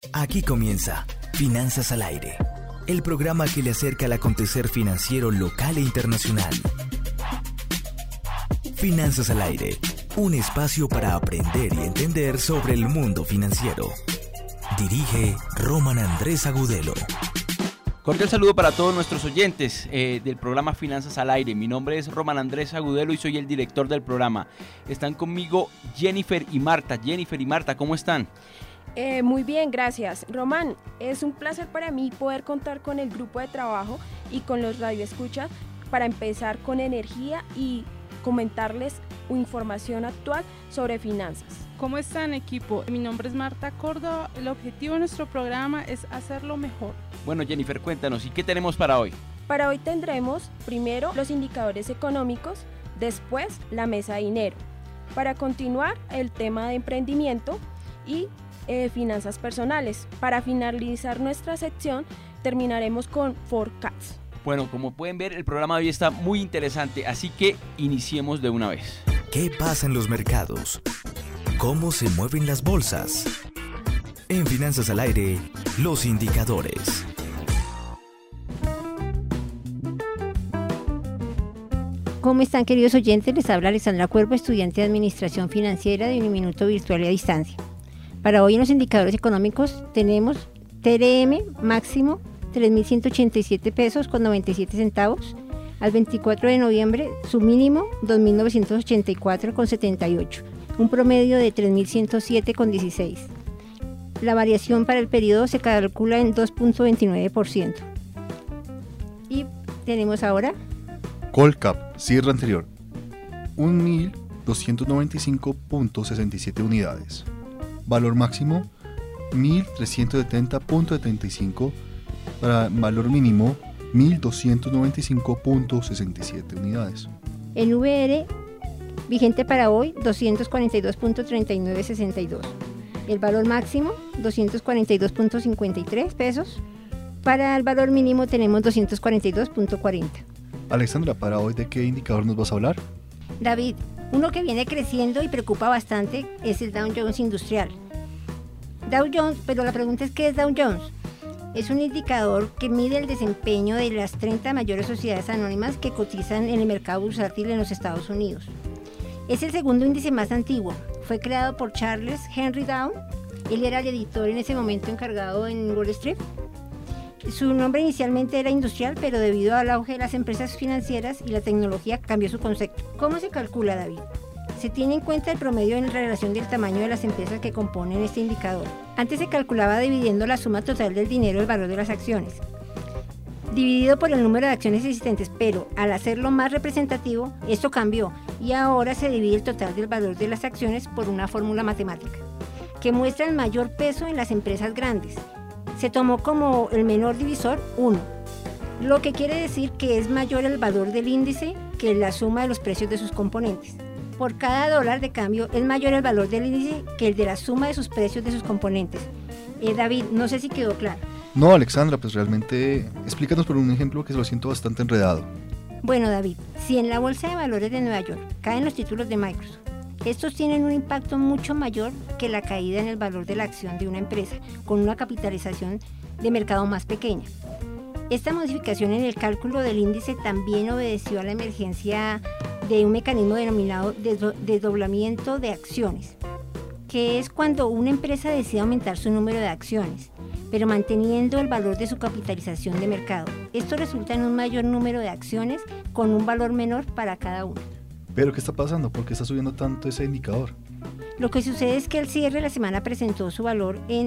Aquí comienza Finanzas al Aire, el programa que le acerca al acontecer financiero local e internacional. Finanzas al Aire, un espacio para aprender y entender sobre el mundo financiero. Dirige Roman Andrés Agudelo. Cordial saludo para todos nuestros oyentes del programa Finanzas al Aire. Mi nombre es Roman Andrés Agudelo y soy el director del programa. Están conmigo Jennifer y Marta. Jennifer y Marta, ¿cómo están? Muy bien, gracias. Román, es un placer para mí poder contar con el grupo de trabajo y con los radioescuchas para empezar con energía y comentarles información actual sobre finanzas. ¿Cómo están, equipo? Mi nombre es Marta Córdoba. El objetivo de nuestro programa es hacerlo mejor. Bueno, Jennifer, cuéntanos, ¿y qué tenemos para hoy? Para hoy tendremos primero los indicadores económicos, después la mesa de dinero. Para continuar, el tema de emprendimiento y finanzas personales. Para finalizar nuestra sección, terminaremos con forecasts. Bueno, como pueden ver, el programa de hoy está muy interesante, así que iniciemos de una vez. ¿Qué pasa en los mercados? ¿Cómo se mueven las bolsas? En Finanzas al Aire, los indicadores. ¿Cómo están, queridos oyentes? Les habla Alexandra Cuervo, estudiante de Administración Financiera de Uniminuto Virtual y a Distancia. Para hoy en los indicadores económicos tenemos TRM máximo 3.187 pesos con 97 centavos. Al 24 de noviembre su mínimo 2.984 con 78. Un promedio de 3.107 con 16. La variación para el periodo se calcula en 2.29%. Y tenemos ahora Colcap, cierre anterior, 1.295.67 unidades. Valor máximo, 1.370.75. Para valor mínimo, 1.295.67 unidades. El VR vigente para hoy, 242.3962. El valor máximo, 242.53 pesos. Para el valor mínimo tenemos 242.40. Alexandra, para hoy, ¿de qué indicador nos vas a hablar? David, uno que viene creciendo y preocupa bastante es el Dow Jones Industrial. Dow Jones, pero la pregunta es, ¿qué es Dow Jones? Es un indicador que mide el desempeño de las 30 mayores sociedades anónimas que cotizan en el mercado bursátil en los Estados Unidos. Es el segundo índice más antiguo. Fue creado por Charles Henry Dow. Él era el editor en ese momento encargado en Wall Street. Su nombre inicialmente era industrial, pero debido al auge de las empresas financieras y la tecnología cambió su concepto. ¿Cómo se calcula, David? Se tiene en cuenta el promedio en relación del tamaño de las empresas que componen este indicador. Antes se calculaba dividiendo la suma total del dinero del valor de las acciones, dividido por el número de acciones existentes, pero al hacerlo más representativo, esto cambió y ahora se divide el total del valor de las acciones por una fórmula matemática, que muestra el mayor peso en las empresas grandes. Se tomó como el menor divisor 1, lo que quiere decir que es mayor el valor del índice que la suma de los precios de sus componentes. Por cada dólar de cambio es mayor el valor del índice que el de la suma de sus precios de sus componentes. David, no sé si quedó claro. No, Alexandra, pues realmente explícanos por un ejemplo que se lo siento bastante enredado. Bueno, David, si en la Bolsa de Valores de Nueva York caen los títulos de Microsoft, estos tienen un impacto mucho mayor que la caída en el valor de la acción de una empresa con una capitalización de mercado más pequeña. Esta modificación en el cálculo del índice también obedeció a la emergencia de un mecanismo denominado desdoblamiento de acciones, que es cuando una empresa decide aumentar su número de acciones, pero manteniendo el valor de su capitalización de mercado. Esto resulta en un mayor número de acciones con un valor menor para cada una. ¿Pero qué está pasando? ¿Por qué está subiendo tanto ese indicador? Lo que sucede es que el cierre de la semana presentó su valor en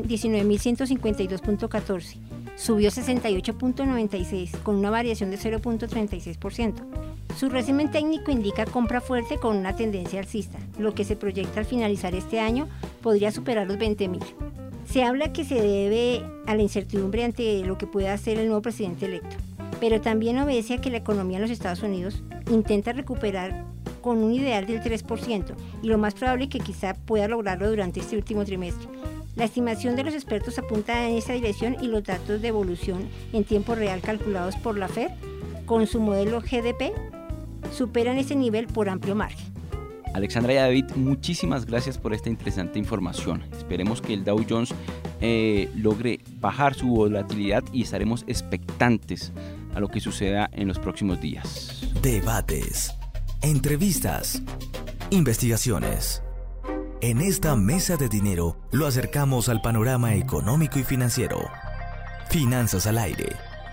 19.152.14. Subió 68.96 con una variación de 0.36%. Su resumen técnico indica compra fuerte con una tendencia alcista. Lo que se proyecta al finalizar este año podría superar los 20.000. Se habla que se debe a la incertidumbre ante lo que pueda hacer el nuevo presidente electo, pero también obedece a que la economía en los Estados Unidos intenta recuperar con un ideal del 3% y lo más probable es que quizá pueda lograrlo durante este último trimestre. La estimación de los expertos apunta en esa dirección y los datos de evolución en tiempo real calculados por la Fed con su modelo GDP superan ese nivel por amplio margen. Alexandra y David, muchísimas gracias por esta interesante información. Esperemos que el Dow Jones logre bajar su volatilidad y estaremos expectantes a lo que suceda en los próximos días. Debates, entrevistas, investigaciones. En esta mesa de dinero lo acercamos al panorama económico y financiero. Finanzas al aire.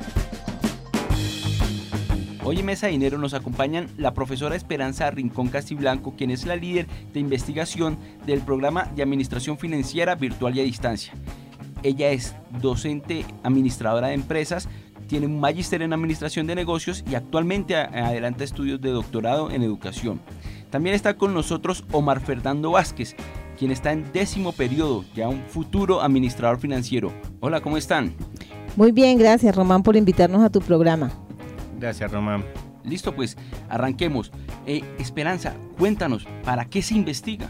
Hoy en Mesa de Dinero nos acompañan la profesora Esperanza Rincón Castiblanco, quien es la líder de investigación del programa de Administración Financiera Virtual y a Distancia. Ella es docente administradora de empresas, tiene un magíster en Administración de Negocios y actualmente adelanta estudios de doctorado en Educación. También está con nosotros Omar Fernando Vázquez, quien está en 10º periodo, ya un futuro administrador financiero. Hola, ¿cómo están? Muy bien, gracias Román por invitarnos a tu programa. Gracias, Román. Listo, pues arranquemos. Esperanza, cuéntanos, ¿para qué se investiga?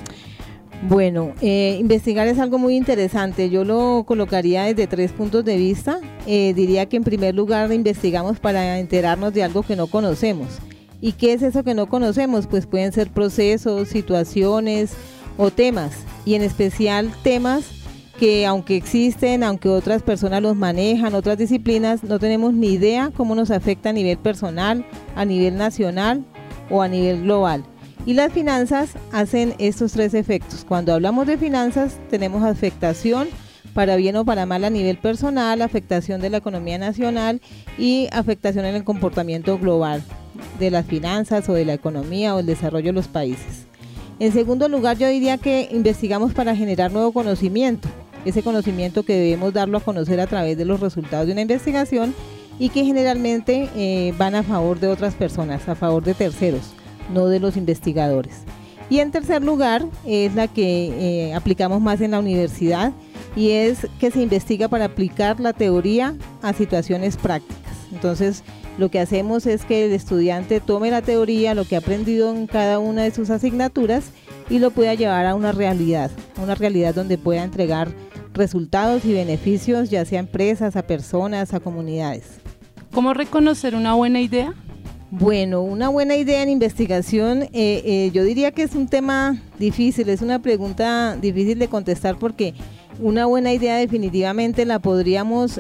Bueno, investigar es algo muy interesante. Yo lo colocaría desde 3 puntos de vista. Diría que en primer lugar investigamos para enterarnos de algo que no conocemos. ¿Y qué es eso que no conocemos? Pues pueden ser procesos, situaciones o temas, y en especial temas que aunque existen, aunque otras personas los manejan, otras disciplinas, no tenemos ni idea cómo nos afecta a nivel personal, a nivel nacional o a nivel global. Y las finanzas hacen estos 3 efectos. Cuando hablamos de finanzas tenemos afectación para bien o para mal a nivel personal, afectación de la economía nacional y afectación en el comportamiento global de las finanzas o de la economía o el desarrollo de los países. En segundo lugar, yo diría que investigamos para generar nuevo conocimiento, ese conocimiento que debemos darlo a conocer a través de los resultados de una investigación y que generalmente van a favor de otras personas, a favor de terceros, no de los investigadores. Y en tercer lugar, es la que aplicamos más en la universidad y es que se investiga para aplicar la teoría a situaciones prácticas. Entonces, lo que hacemos es que el estudiante tome la teoría, lo que ha aprendido en cada una de sus asignaturas y lo pueda llevar a una realidad donde pueda entregar resultados y beneficios, ya sea a empresas, a personas, a comunidades. ¿Cómo reconocer una buena idea? Bueno, una buena idea en investigación, yo diría que es un tema difícil, es una pregunta difícil de contestar porque una buena idea definitivamente la podríamos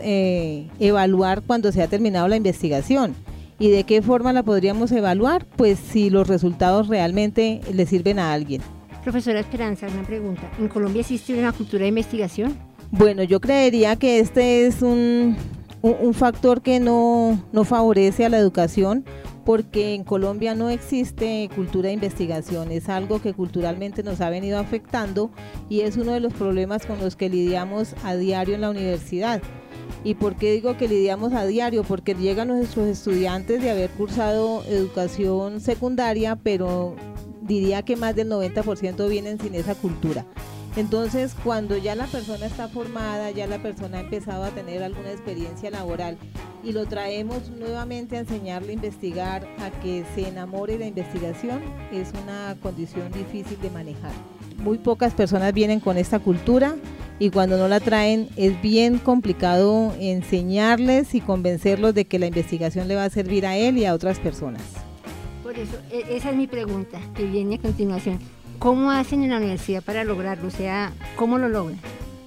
evaluar cuando se ha terminado la investigación. ¿Y de qué forma la podríamos evaluar? Pues si los resultados realmente le sirven a alguien. Profesora Esperanza, una pregunta. ¿En Colombia existe una cultura de investigación? Bueno, yo creería que este es un factor que no favorece a la educación, porque en Colombia no existe cultura de investigación, es algo que culturalmente nos ha venido afectando y es uno de los problemas con los que lidiamos a diario en la universidad. ¿Y por qué digo que lidiamos a diario? Porque llegan nuestros estudiantes de haber cursado educación secundaria, pero diría que más del 90% vienen sin esa cultura. Entonces, cuando ya la persona está formada, ya la persona ha empezado a tener alguna experiencia laboral y lo traemos nuevamente a enseñarle a investigar, a que se enamore de la investigación, es una condición difícil de manejar. Muy pocas personas vienen con esta cultura y cuando no la traen es bien complicado enseñarles y convencerlos de que la investigación le va a servir a él y a otras personas. Por eso, esa es mi pregunta que viene a continuación. ¿Cómo hacen en la universidad para lograrlo? O sea, ¿cómo lo logran?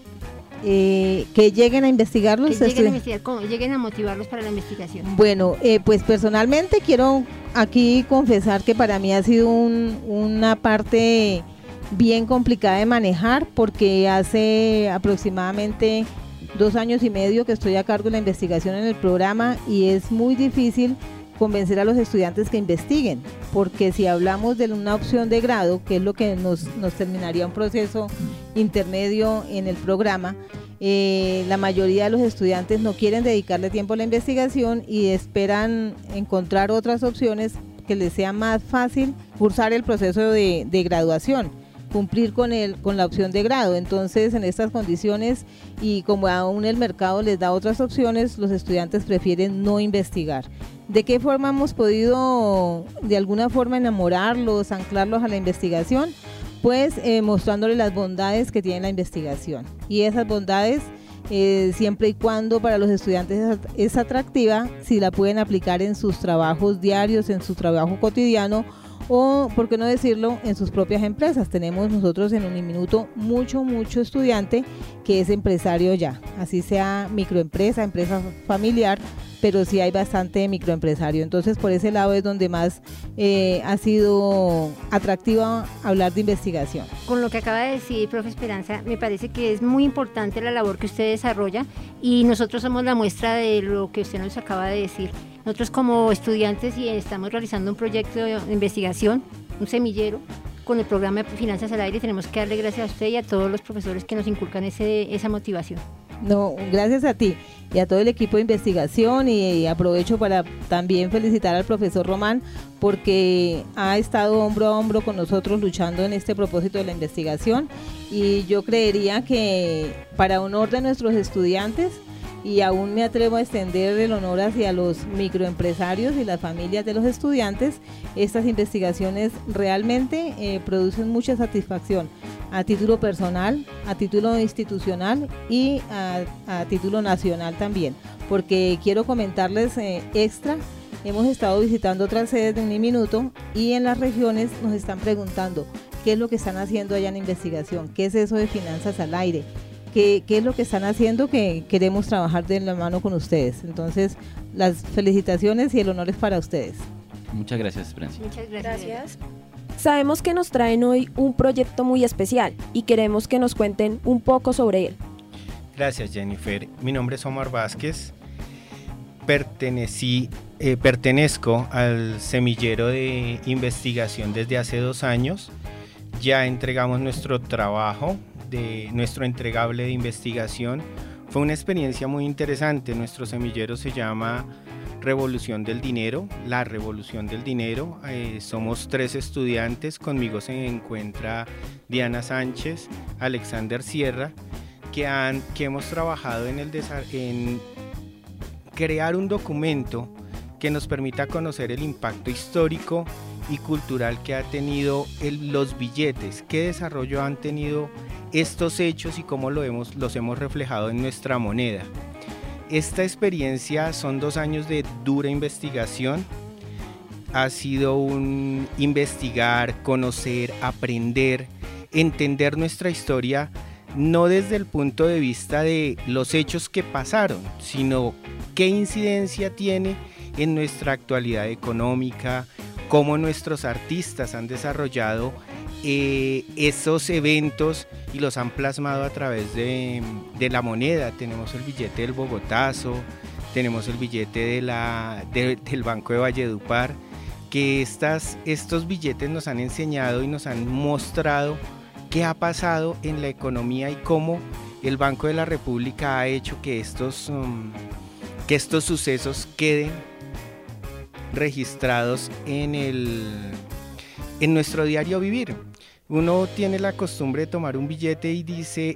Que lleguen a investigarlos. Que lleguen a investigar, ¿cómo? Lleguen a motivarlos para la investigación. Bueno, pues personalmente quiero aquí confesar que para mí ha sido una parte bien complicada de manejar, porque hace aproximadamente 2 años y medio que estoy a cargo de la investigación en el programa y es muy difícil convencer a los estudiantes que investiguen, porque si hablamos de una opción de grado, que es lo que nos terminaría un proceso intermedio en el programa, la mayoría de los estudiantes no quieren dedicarle tiempo a la investigación y esperan encontrar otras opciones que les sea más fácil cursar el proceso de graduación, cumplir con la opción de grado. Entonces, en estas condiciones y como aún el mercado les da otras opciones, los estudiantes prefieren no investigar. ¿De qué forma hemos podido de alguna forma enamorarlos, anclarlos a la investigación? Pues mostrándoles las bondades que tiene la investigación. Y esas bondades, siempre y cuando para los estudiantes es atractiva, si la pueden aplicar en sus trabajos diarios, en su trabajo cotidiano, o, por qué no decirlo, en sus propias empresas. Tenemos nosotros en Uniminuto mucho estudiante que es empresario ya, así sea microempresa, empresa familiar, pero sí hay bastante microempresario. Entonces, por ese lado es donde más ha sido atractiva hablar de investigación. Con lo que acaba de decir, profe Esperanza, me parece que es muy importante la labor que usted desarrolla y nosotros somos la muestra de lo que usted nos acaba de decir. Nosotros como estudiantes y estamos realizando un proyecto de investigación, un semillero, con el programa de Finanzas al Aire. Tenemos que darle gracias a usted y a todos los profesores que nos inculcan esa motivación. No, gracias a ti y a todo el equipo de investigación, y aprovecho para también felicitar al profesor Román porque ha estado hombro a hombro con nosotros luchando en este propósito de la investigación, y yo creería que para honor de nuestros estudiantes, y aún me atrevo a extender el honor hacia los microempresarios y las familias de los estudiantes, estas investigaciones realmente producen mucha satisfacción a título personal, a título institucional y a título nacional también, porque quiero comentarles extra, hemos estado visitando otras sedes de Uniminuto y en las regiones nos están preguntando qué es lo que están haciendo allá en investigación, qué es eso de Finanzas al Aire, qué es lo que están haciendo, que queremos trabajar de la mano con ustedes. Entonces, las felicitaciones y el honor es para ustedes. Muchas gracias, Esperanza. Muchas gracias. Sabemos que nos traen hoy un proyecto muy especial y queremos que nos cuenten un poco sobre él. Gracias, Jennifer. Mi nombre es Omar Vázquez. Pertenezco al semillero de investigación desde hace 2 años. Ya entregamos nuestro trabajo, de nuestro entregable de investigación. Fue una experiencia muy interesante. Nuestro semillero se llama Revolución del Dinero, la Revolución del Dinero. Somos 3 estudiantes, conmigo se encuentra Diana Sánchez, Alexander Sierra, que hemos trabajado en crear un documento que nos permita conocer el impacto histórico y cultural que ha tenido los billetes, qué desarrollo han tenido estos hechos y cómo los hemos reflejado en nuestra moneda. Esta experiencia son 2 años de dura investigación. Ha sido un investigar, conocer, aprender, entender nuestra historia, no desde el punto de vista de los hechos que pasaron, sino qué incidencia tiene en nuestra actualidad económica, cómo nuestros artistas han desarrollado esos eventos y los han plasmado a través de la moneda. Tenemos el billete del Bogotazo, tenemos el billete del Banco de Valledupar, que estos billetes nos han enseñado y nos han mostrado qué ha pasado en la economía y cómo el Banco de la República ha hecho que estos sucesos queden registrados en nuestro diario vivir. Uno tiene la costumbre de tomar un billete y dice,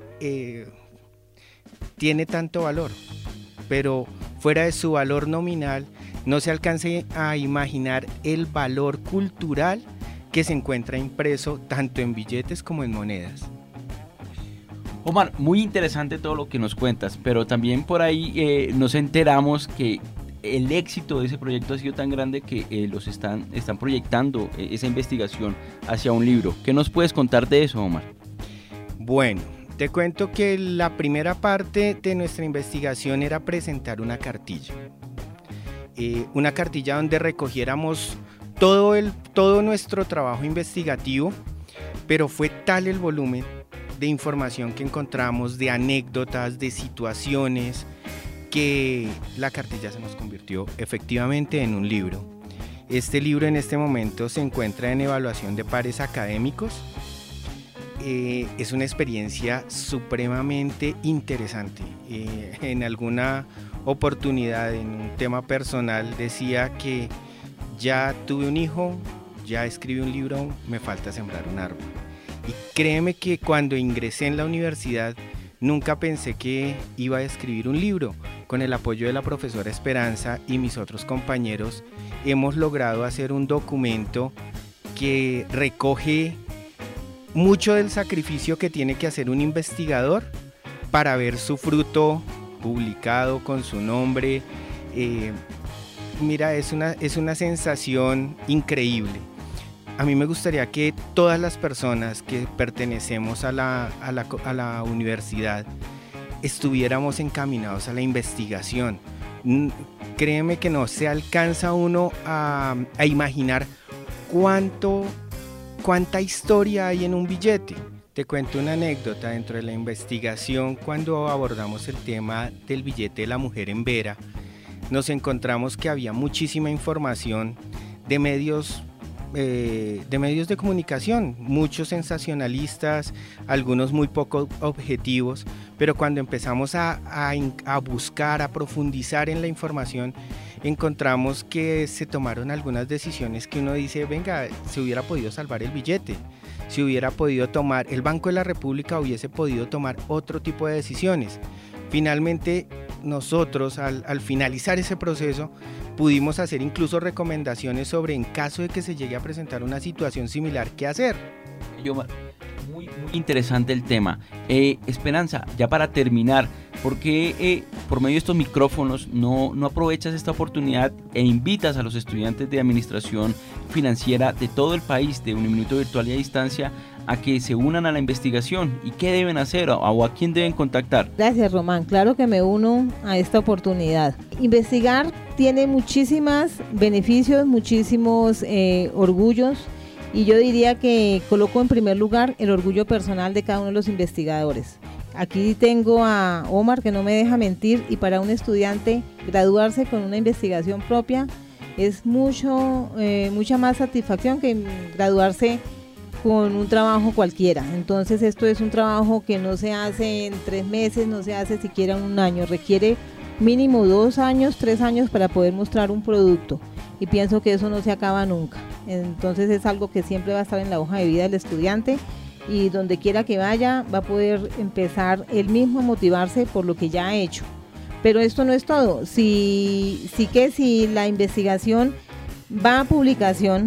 tiene tanto valor, pero fuera de su valor nominal no se alcanza a imaginar el valor cultural que se encuentra impreso tanto en billetes como en monedas. Omar, muy interesante todo lo que nos cuentas, pero también por ahí nos enteramos que el éxito de ese proyecto ha sido tan grande que están proyectando esa investigación hacia un libro. ¿Qué nos puedes contar de eso, Omar? Bueno, te cuento que la primera parte de nuestra investigación era presentar una cartilla. Una cartilla donde recogiéramos todo nuestro trabajo investigativo, pero fue tal el volumen de información que encontramos, de anécdotas, de situaciones, que la cartilla se nos convirtió efectivamente en un libro. Este libro en este momento se encuentra en evaluación de pares académicos. Es una experiencia supremamente interesante. En alguna oportunidad, en un tema personal, decía que ya tuve un hijo, ya escribí un libro, me falta sembrar un árbol. Y créeme que cuando ingresé en la universidad nunca pensé que iba a escribir un libro. Con el apoyo de la profesora Esperanza y mis otros compañeros hemos logrado hacer un documento que recoge mucho del sacrificio que tiene que hacer un investigador para ver su fruto publicado con su nombre. Mira, es una sensación increíble. a mí me gustaría que todas las personas que pertenecemos a la universidad estuviéramos encaminados a la investigación. Créeme que no se alcanza uno a imaginar cuánta historia hay en un billete. Te cuento una anécdota dentro de la investigación. Cuando abordamos el tema del billete de la mujer en Vera, nos encontramos que había muchísima información de medios de comunicación, muchos sensacionalistas, algunos muy poco objetivos, pero cuando empezamos a buscar, a profundizar en la información, encontramos que se tomaron algunas decisiones que uno dice, venga, se hubiera podido salvar el billete, se hubiera podido tomar, el Banco de la República hubiese podido tomar otro tipo de decisiones. Finalmente, nosotros al finalizar ese proceso, pudimos hacer incluso recomendaciones sobre, en caso de que se llegue a presentar una situación similar, qué hacer. Muy interesante el tema. Esperanza, ya para terminar, ¿por qué por medio de estos micrófonos no aprovechas esta oportunidad e invitas a los estudiantes de administración financiera de todo el país, de Uniminuto Virtual y a Distancia, a que se unan a la investigación? ¿Y qué deben hacer o a quién deben contactar? Gracias, Román. Claro que me uno a esta oportunidad. Investigar tiene muchísimos beneficios, muchísimos orgullos, y yo diría que coloco en primer lugar el orgullo personal de cada uno de los investigadores. Aquí tengo a Omar, que no me deja mentir, y para un estudiante graduarse con una investigación propia es mucha más satisfacción que graduarse con un trabajo cualquiera. Entonces esto es un trabajo que no se hace en 3 meses, no se hace siquiera en un año, requiere mínimo 2 años, 3 años para poder mostrar un producto, y pienso que eso no se acaba nunca. Entonces es algo que siempre va a estar en la hoja de vida del estudiante, y donde quiera que vaya va a poder empezar él mismo a motivarse por lo que ya ha hecho. Pero esto no es todo. Si la investigación va a publicación,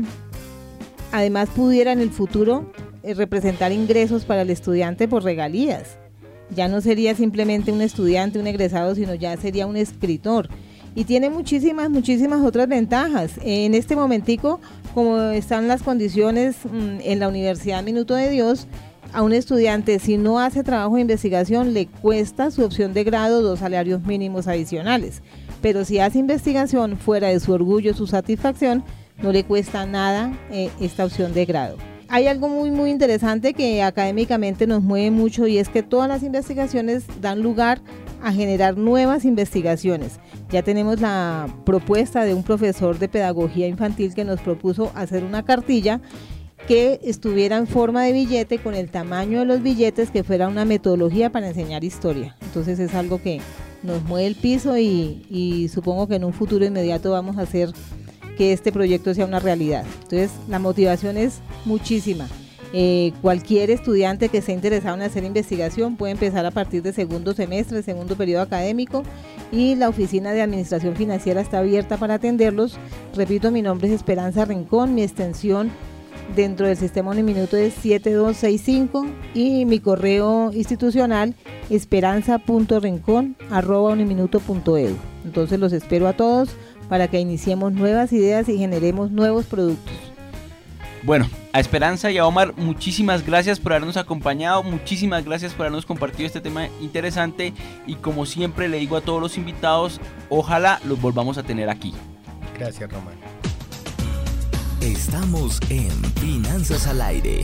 además pudiera en el futuro representar ingresos para el estudiante por regalías. Ya no sería simplemente un estudiante, un egresado, sino ya sería un escritor. Y tiene muchísimas otras ventajas. En este momentico, como están las condiciones en la Universidad Minuto de Dios, a un estudiante, si no hace trabajo de investigación, le cuesta su opción de grado 2 salarios mínimos adicionales. Pero si hace investigación fuera de su orgullo, su satisfacción, no le cuesta nada esta opción de grado. Hay algo muy interesante que académicamente nos mueve mucho, y es que todas las investigaciones dan lugar a generar nuevas investigaciones. Ya tenemos la propuesta de un profesor de pedagogía infantil que nos propuso hacer una cartilla que estuviera en forma de billete, con el tamaño de los billetes, que fuera una metodología para enseñar historia. Entonces es algo que nos mueve el piso, y supongo que en un futuro inmediato vamos a hacer que este proyecto sea una realidad. Entonces la motivación es muchísima. Cualquier estudiante que esté interesado en hacer investigación puede empezar a partir de segundo semestre, segundo periodo académico, y la oficina de administración financiera está abierta para atenderlos. Repito, mi nombre es Esperanza Rincón, mi extensión dentro del sistema Uniminuto es 7265, y mi correo institucional esperanza.rincon@uniminuto.edu. Entonces los espero a todos para que iniciemos nuevas ideas y generemos nuevos productos. Bueno, a Esperanza y a Omar, muchísimas gracias por habernos acompañado, muchísimas gracias por habernos compartido este tema interesante, y como siempre le digo a todos los invitados, ojalá los volvamos a tener aquí. Gracias, Román. Estamos en Finanzas al Aire.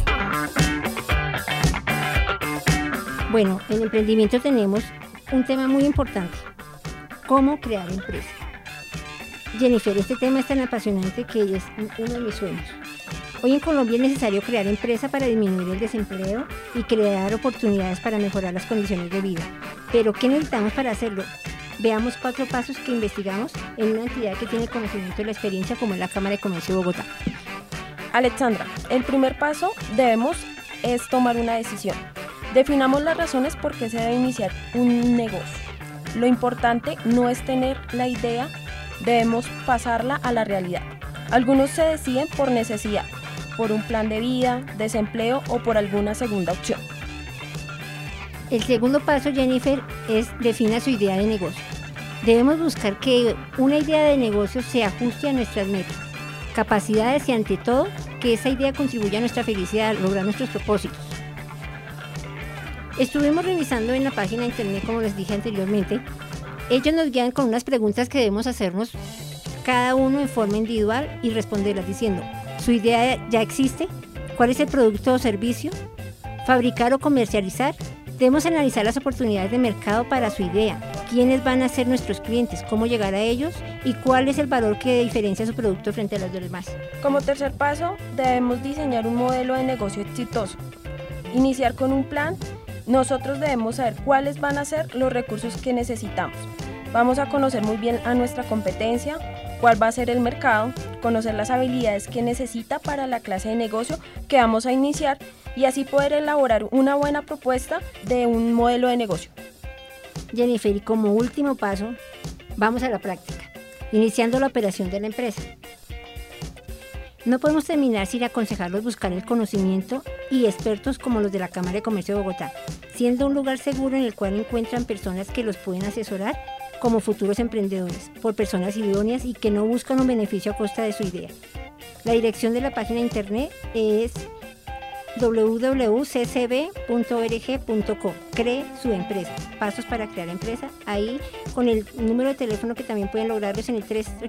Bueno, en emprendimiento tenemos un tema muy importante: cómo crear empresa. Jennifer, este tema es tan apasionante que es uno de mis sueños. Hoy en Colombia es necesario crear empresa para disminuir el desempleo y crear oportunidades para mejorar las condiciones de vida. Pero, ¿qué necesitamos para hacerlo? Veamos 4 pasos que investigamos en una entidad que tiene conocimiento de la experiencia, como es la Cámara de Comercio de Bogotá. Alexandra, el primer paso es tomar una decisión. Definamos las razones por qué se debe iniciar un negocio. Lo importante no es tener la idea, debemos pasarla a la realidad. Algunos se deciden por necesidad, por un plan de vida, desempleo o por alguna segunda opción. El segundo paso, Jennifer, es defina su idea de negocio. Debemos buscar que una idea de negocio se ajuste a nuestras metas. capacidades y ante todo que esa idea contribuya a nuestra felicidad, a lograr nuestros propósitos. Estuvimos revisando en la página de internet, como les dije anteriormente. Ellos nos guían con unas preguntas que debemos hacernos cada uno en forma individual y responderlas diciendo: ¿su idea ya existe? ¿Cuál es el producto o servicio? ¿Fabricar o comercializar? Debemos analizar las oportunidades de mercado para su idea, quiénes van a ser nuestros clientes, cómo llegar a ellos y cuál es el valor que diferencia su producto frente a los demás. Como tercer paso, debemos diseñar un modelo de negocio exitoso. Iniciar con un plan. Nosotros debemos saber cuáles van a ser los recursos que necesitamos. Vamos a conocer muy bien a nuestra competencia, cuál va a ser el mercado, conocer las habilidades que necesita para la clase de negocio que vamos a iniciar y así poder elaborar una buena propuesta de un modelo de negocio. Jennifer, y como último paso, vamos a la práctica, iniciando la operación de la empresa. No podemos terminar sin aconsejarlos buscar el conocimiento y expertos como los de la Cámara de Comercio de Bogotá, siendo un lugar seguro en el cual encuentran personas que los pueden asesorar como futuros emprendedores, por personas idóneas y que no buscan un beneficio a costa de su idea. La dirección de la página de internet es www.ccb.org.co. Cree su empresa. Pasos para crear empresa. Ahí con el número de teléfono que también pueden lograrlos en el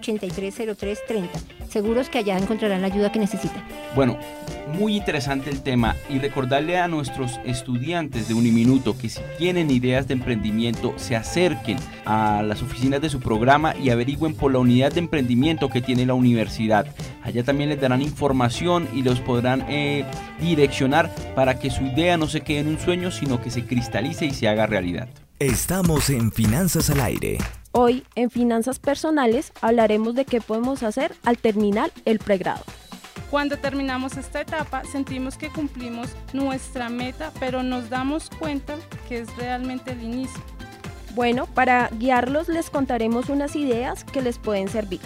383-0330. Seguros que allá encontrarán la ayuda que necesitan. Bueno, muy interesante el tema y recordarle a nuestros estudiantes de Uniminuto que si tienen ideas de emprendimiento se acerquen a las oficinas de su programa y averigüen por la unidad de emprendimiento que tiene la universidad. Allá también les darán información y los podrán direccionar para que su idea no se quede en un sueño, sino que se cristalice y se haga realidad. Estamos en Finanzas al Aire. Hoy, en Finanzas Personales, hablaremos de qué podemos hacer al terminar el pregrado. Cuando terminamos esta etapa, sentimos que cumplimos nuestra meta, pero nos damos cuenta que es realmente el inicio. Bueno, para guiarlos les contaremos unas ideas que les pueden servir.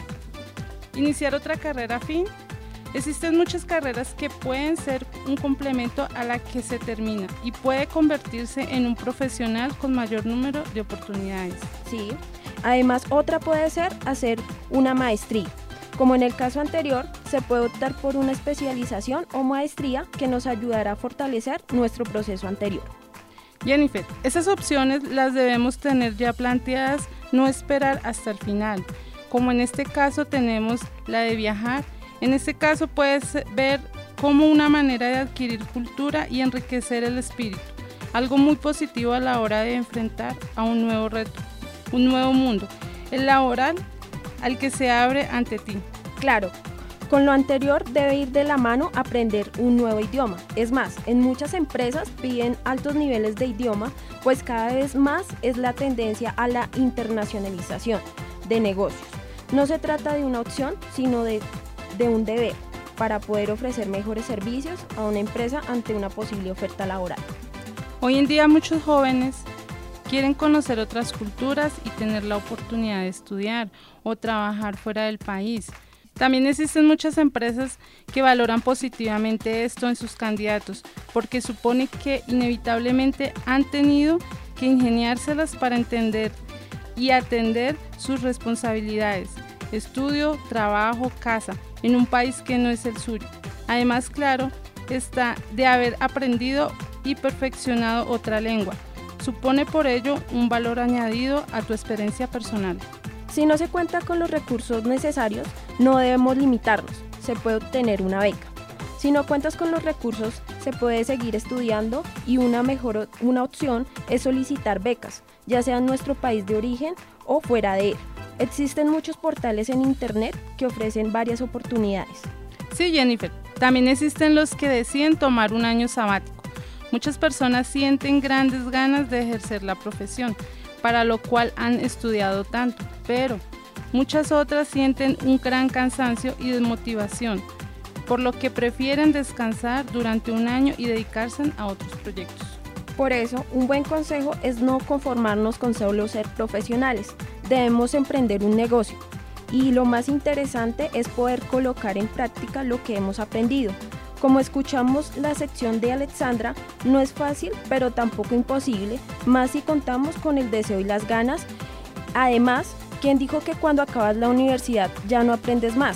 Iniciar otra carrera afín. Existen muchas carreras que pueden ser un complemento a la que se termina y puede convertirse en un profesional con mayor número de oportunidades. Sí, además otra puede ser hacer una maestría. Como en el caso anterior, se puede optar por una especialización o maestría que nos ayudará a fortalecer nuestro proceso anterior. Jennifer, esas opciones las debemos tener ya planteadas, no esperar hasta el final. Como en este caso tenemos la de viajar. En este caso puedes ver como una manera de adquirir cultura y enriquecer el espíritu, algo muy positivo a la hora de enfrentar a un nuevo reto, un nuevo mundo, el laboral al que se abre ante ti. Claro, con lo anterior debe ir de la mano aprender un nuevo idioma. Es más, en muchas empresas piden altos niveles de idioma, pues cada vez más es la tendencia a la internacionalización de negocios. No se trata de una opción, sino de un deber para poder ofrecer mejores servicios a una empresa ante una posible oferta laboral. Hoy en día muchos jóvenes quieren conocer otras culturas y tener la oportunidad de estudiar o trabajar fuera del país. También existen muchas empresas que valoran positivamente esto en sus candidatos porque supone que inevitablemente han tenido que ingeniárselas para entender y atender sus responsabilidades. Estudio, trabajo, casa, en un país que no es el suyo. Además, claro, está de haber aprendido y perfeccionado otra lengua. Supone por ello un valor añadido a tu experiencia personal. Si no se cuenta con los recursos necesarios, no debemos limitarnos. Se puede obtener una beca. Si no cuentas con los recursos, se puede seguir estudiando y una opción es solicitar becas, ya sea en nuestro país de origen o fuera de él. Existen muchos portales en internet que ofrecen varias oportunidades. Sí, Jennifer, también existen los que deciden tomar un año sabático. Muchas personas sienten grandes ganas de ejercer la profesión, para lo cual han estudiado tanto, pero muchas otras sienten un gran cansancio y desmotivación, por lo que prefieren descansar durante un año y dedicarse a otros proyectos. Por eso, un buen consejo es no conformarnos con solo ser profesionales. Debemos emprender un negocio y lo más interesante es poder colocar en práctica lo que hemos aprendido. Como escuchamos la sección de Alexandra, no es fácil, pero tampoco imposible, más si contamos con el deseo y las ganas. Además, ¿quién dijo que cuando acabas la universidad ya no aprendes más?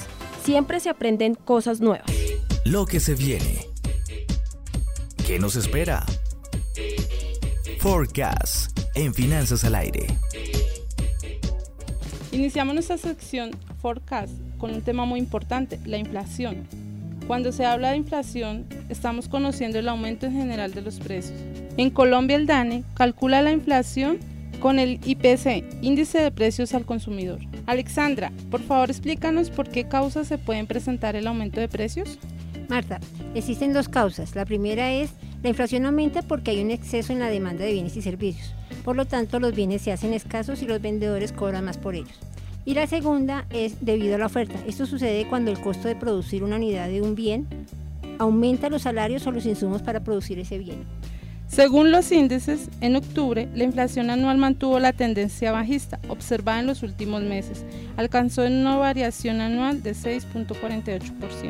Siempre se aprenden cosas nuevas. Lo que se viene. ¿Qué nos espera? Forecast en Finanzas al Aire. Iniciamos nuestra sección Forecast con un tema muy importante, la inflación. Cuando se habla de inflación, estamos conociendo el aumento en general de los precios. En Colombia, el DANE calcula la inflación con el IPC, Índice de Precios al Consumidor. Alexandra, por favor explícanos por qué causas se pueden presentar el aumento de precios. Marta, existen dos causas. La primera es, la inflación aumenta porque hay un exceso en la demanda de bienes y servicios. Por lo tanto, los bienes se hacen escasos y los vendedores cobran más por ellos. Y la segunda es debido a la oferta. Esto sucede cuando el costo de producir una unidad de un bien aumenta los salarios o los insumos para producir ese bien. Según los índices, en octubre, la inflación anual mantuvo la tendencia bajista observada en los últimos meses. Alcanzó una variación anual de 6.48%.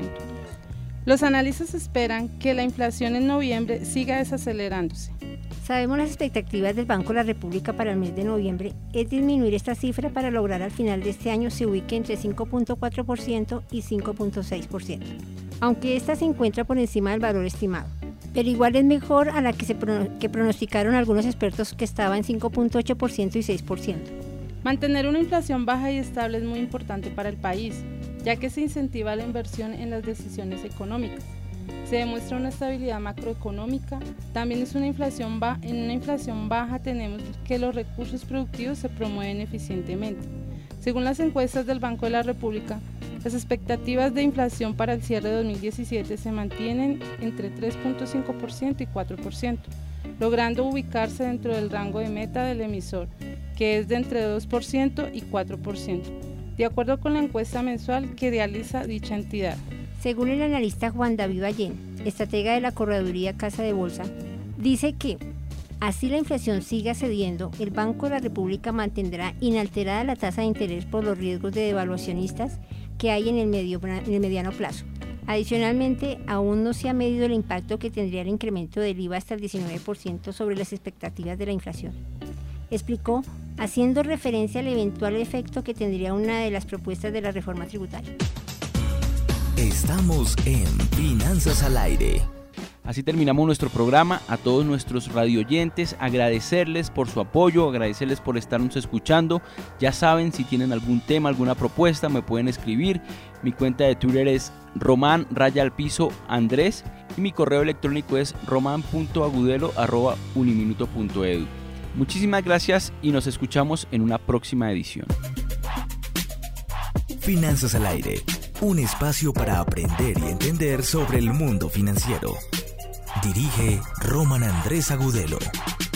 Los analistas esperan que la inflación en noviembre siga desacelerándose. Sabemos las expectativas del Banco de la República para el mes de noviembre es disminuir esta cifra para lograr al final de este año se ubique entre 5.4% y 5.6%, aunque esta se encuentra por encima del valor estimado. Pero igual es mejor a la que pronosticaron algunos expertos que estaba en 5.8% y 6%. Mantener una inflación baja y estable es muy importante para el país, ya que se incentiva la inversión en las decisiones económicas. Se demuestra una estabilidad macroeconómica. También en una inflación baja tenemos que los recursos productivos se promueven eficientemente. Según las encuestas del Banco de la República, las expectativas de inflación para el cierre de 2017 se mantienen entre 3.5% y 4%, logrando ubicarse dentro del rango de meta del emisor, que es de entre 2% y 4%, de acuerdo con la encuesta mensual que realiza dicha entidad. Según el analista Juan David Ballén, estratega de la Correduría Casa de Bolsa, dice que así la inflación siga cediendo, el Banco de la República mantendrá inalterada la tasa de interés por los riesgos de devaluacionistas que hay en el mediano plazo. Adicionalmente, aún no se ha medido el impacto que tendría el incremento del IVA hasta el 19% sobre las expectativas de la inflación. Explicó, haciendo referencia al eventual efecto que tendría una de las propuestas de la reforma tributaria. Estamos en Finanzas al Aire. Así terminamos nuestro programa. A todos nuestros radioyentes, agradecerles por su apoyo, agradecerles por estarnos escuchando. Ya saben, si tienen algún tema, alguna propuesta, me pueden escribir. Mi cuenta de Twitter es roman_Andrés y mi correo electrónico es roman.agudelo@uniminuto.edu. Muchísimas gracias y nos escuchamos en una próxima edición. Finanzas al Aire, un espacio para aprender y entender sobre el mundo financiero. Dirige Roman Andrés Agudelo.